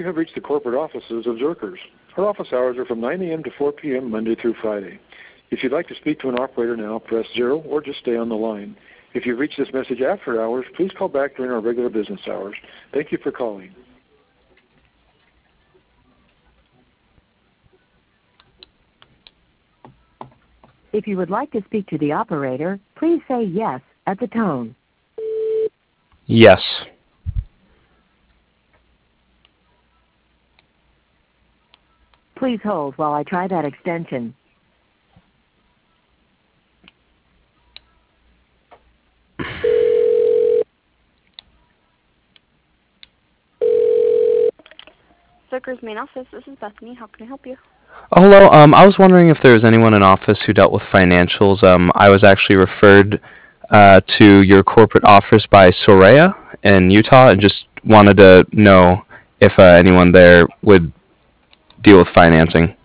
You have reached the corporate offices of Zerkers. Our office hours are from 9 a.m. to 4 p.m. Monday through Friday. If you'd like to speak to an operator now, press 0 or just stay on the line. If you've reached this message after hours, please call back during our regular business hours. Thank you for calling. If you would like to speak to the operator, please say yes at the tone. Yes. Please hold while I try that extension. Zerkers main office, this is Bethany. How can I help you? Oh, hello. I was wondering if there was anyone in office who dealt with financials. I was actually referred to your corporate office by Soraya in Utah, and just wanted to know if anyone there would deal with financing.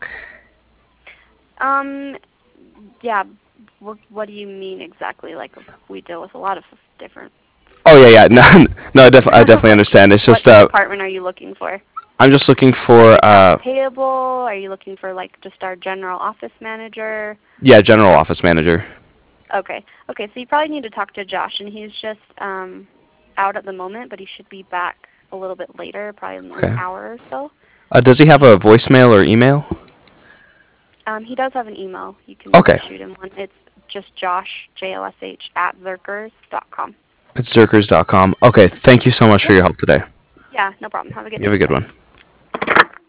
Yeah, what do you mean exactly? Like, we deal with a lot of different... Oh, yeah. No, I definitely understand. It's just... What department are you looking for? I'm just looking for... payable? Are you looking for, like, just our general office manager? Yeah, general office manager. Okay, so you probably need to talk to Josh, and he's just out at the moment, but he should be back a little bit later, probably in an hour or so. Does he have a voicemail or email? He does have an email. You can shoot him one. It's just Josh, JOSH, @Zerkers.com. It's Zerkers.com. Okay, thank you so much for your help today. Yeah, no problem. Have a good day. You have a good one.